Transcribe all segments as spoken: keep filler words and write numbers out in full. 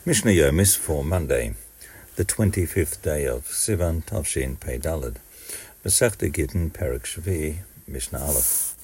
Mishnah Yomis for Monday, the twenty-fifth day of Sivan Tavshin Pei Daled. Masechta Gittin Perek Shvi Mishnah Aleph.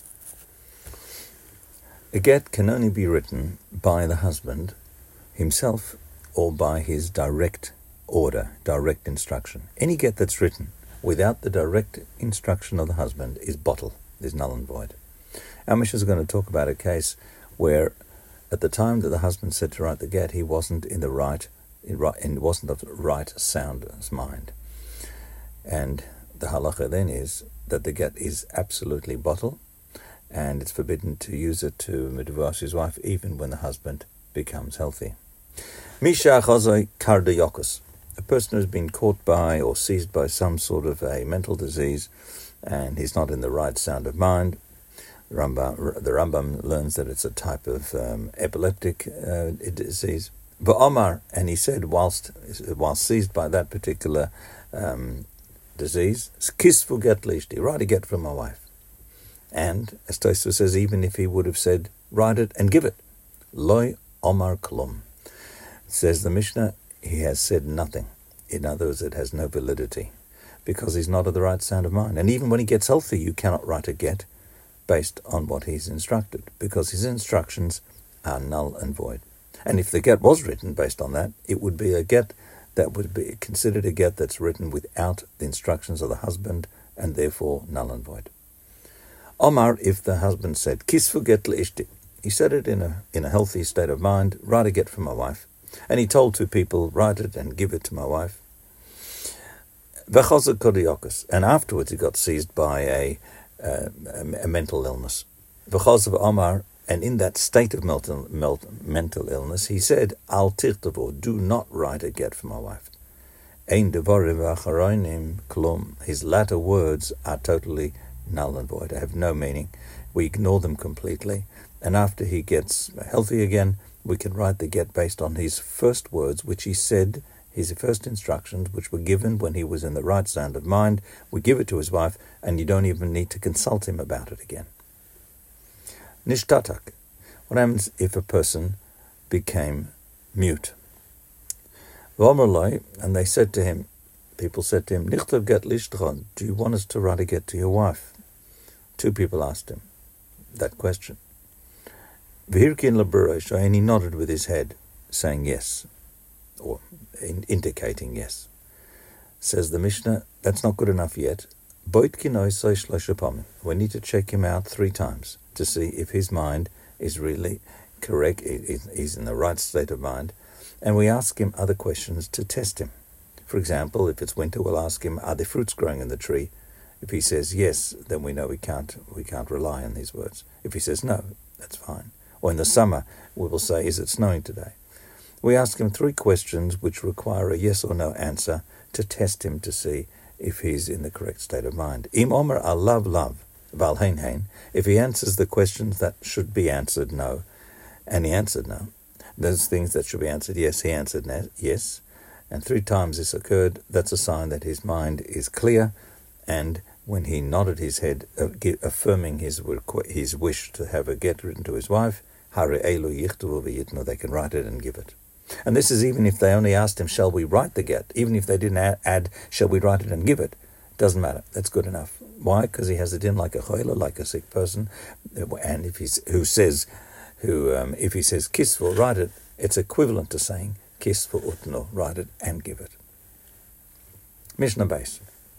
A get can only be written by the husband himself or by his direct order, direct instruction. Any get that's written without the direct instruction of the husband is bottle, is null and void. Our Mishnah is going to talk about a case where at the time that the husband said to write the get, he wasn't in the right, in wasn't of the right sound mind. And the halacha then is that the get is absolutely bottle, and it's forbidden to use it to divorce his wife, even when the husband becomes healthy. Misha chazai kardiyokos, a person who's been caught by or seized by some sort of a mental disease, and he's not in the right sound of mind. The Rambam, the Rambam learns that it's a type of um, epileptic uh, disease. V'omar, and he said, whilst whilst seized by that particular um, disease, kisvu get lishti, write a get from my wife. And, as Tosfos says, even if he would have said, write it and give it, loy omar klum. Says the Mishnah, he has said nothing. In other words, it has no validity, because he's not of the right sound of mind. And even when he gets healthy, you cannot write a get based on what he's instructed, because his instructions are null and void. And if the get was written based on that, it would be a get that would be considered a get that's written without the instructions of the husband, and therefore null and void. Omar, if the husband said, kisvu get leishti, he said it in a in a healthy state of mind, write a get for my wife. And he told two people, write it and give it to my wife. V'chazak kodiyokos, and afterwards he got seized by a Uh, a, a mental illness. Because of Omar, and in that state of mental, mental illness, he said, Al tirtavo, do not write a get for my wife. Ein devarim v'acharonim klum. His latter words are totally null and void, have no meaning. We ignore them completely, and after he gets healthy again, we can write the get based on his first words, which he said, his first instructions, which were given when he was in the right sound of mind. We give it to his wife, and you don't even need to consult him about it again. Nishtatak. What happens if a person became mute? V'omerloi, and they said to him, people said to him, Nichtav get lishtron, do you want us to write a get to your wife? Two people asked him that question. V'hirkin laburosh, and he nodded with his head, saying yes, or in indicating yes. Says the Mishnah, that's not good enough yet. We need to check him out three times to see if his mind is really correct, he's in the right state of mind, and we ask him other questions to test him. For example, if it's winter, we'll ask him, are there fruits growing in the tree? If he says yes, then we know we can't we can't rely on these words. If he says no, that's fine. Or in the summer, we will say, is it snowing today? We ask him three questions which require a yes or no answer to test him to see if he's in the correct state of mind. Im omer alav lav, val hein hein. If he answers the questions that should be answered no, and he answered no, those things that should be answered yes, he answered yes, and three times this occurred, that's a sign that his mind is clear, and when he nodded his head, affirming his his wish to have a get written to his wife, hare elu yichtuvu v'yitnu, they can write it and give it. And this is even if they only asked him, shall we write the get? Even if they didn't add, add shall we write it and give it? Doesn't matter. That's good enough. Why? Because he has it in like a choila, like a sick person. And if he's who says, who um, if he says kisvu, write it, it's equivalent to saying kisvu utno, write it and give it. Mishnah base.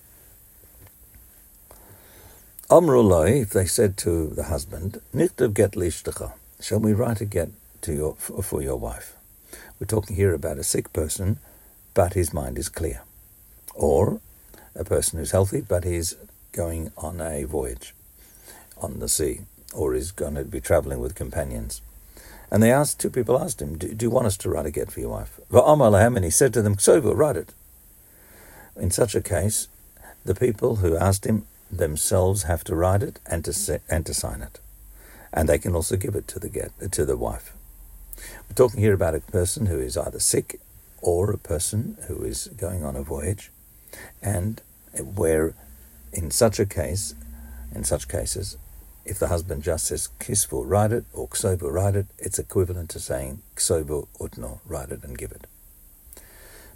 Amrullah, if they said to the husband, nichtav get lishtacha, shall we write a get to your for, for your wife? We're talking here about a sick person, but his mind is clear. Or a person who's healthy, but he's going on a voyage on the sea, or is going to be traveling with companions. And they asked, two people asked him, do, do you want us to write a get for your wife? And he said to them, Ksovo, write it. In such a case, the people who asked him themselves have to write it and to se- and to sign it. And they can also give it to the get to the wife. We're talking here about a person who is either sick or a person who is going on a voyage, and where in such a case, in such cases, if the husband just says kisvu, write it, or ksovu, write it, it's equivalent to saying ksovu utno, write it and give it.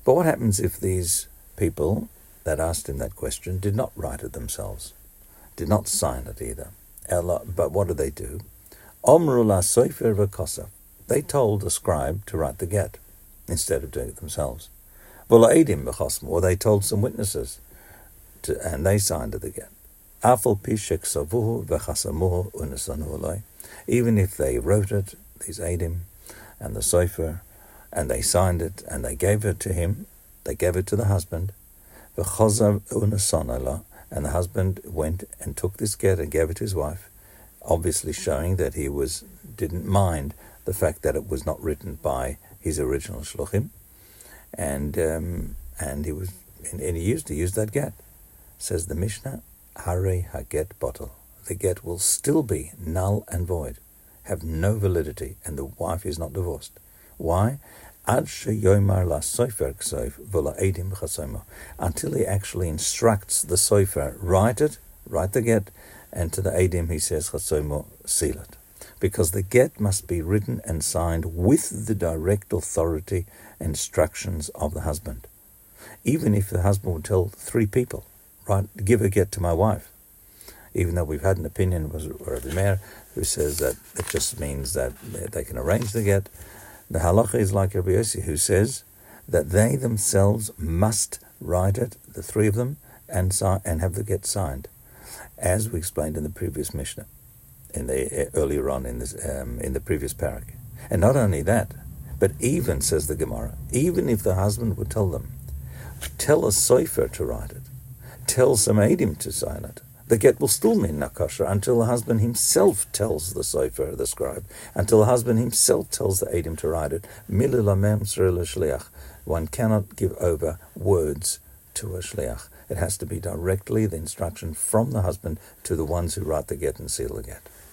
But what happens if these people that asked him that question did not write it themselves, did not sign it either? But what did they do? Omru la sofer v'kosaf. They told the scribe to write the get instead of doing it themselves. V'la edim v'chosmu, or they told some witnesses, to, and they signed the get. Afal pishek savuhu v'chasamuhu unesanu aloi. Even if they wrote it, these edim and the sofer, and they signed it and they gave it to him, they gave it to the husband, v'chozav unesanu aloi, and the husband went and took this get and gave it to his wife, obviously showing that he was didn't mind the fact that it was not written by his original shluchim, and um, and he was and, and he used to use that get. Says the Mishnah, Hare haget bottle. The get will still be null and void, have no validity, and the wife is not divorced. Why? Ad sheyomar la sofer ksoif v'la edim chasomo. Until he actually instructs the sofer, write it, write the get, and to the edim he says chasomo, seal it. Because the get must be written and signed with the direct authority and instructions of the husband. Even if the husband would tell three people, right, give a get to my wife, even though we've had an opinion was Rabbi Meir who says that it just means that they can arrange the get. The halacha is like Rabbi Yossi, who says that they themselves must write it, the three of them, and si- and have the get signed, as we explained in the previous Mishnah, in the uh, earlier on in this um, in the previous parak. And not only that, but even, says the Gemara, even if the husband would tell them, tell a sofer to write it, tell some edim to sign it, the get will still mean nakasha until the husband himself tells the sofer, the scribe, until the husband himself tells the edim to write it. Milu lamem srila shliach. One cannot give over words to a shliach. It has to be directly the instruction from the husband to the ones who write the get and seal the get.